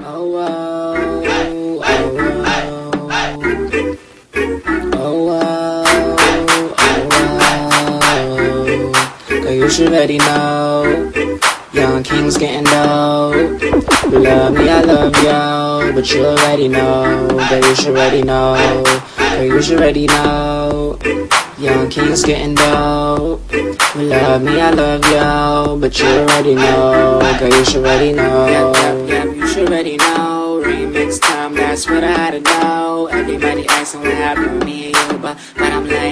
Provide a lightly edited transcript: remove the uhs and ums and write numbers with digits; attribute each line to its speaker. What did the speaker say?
Speaker 1: Oh, oh, oh, oh, oh, girl, you should already know. Young King's getting dope. You love me, I love you, but you already know. Girl, you should already know. Girl, you should already know. Young King's getting dope. You love me, I love you, but you already know. Girl, you should already know. Yep, you should already know. Remix time, that's what I had to know. Everybody asking what happened to me and you, but I'm like,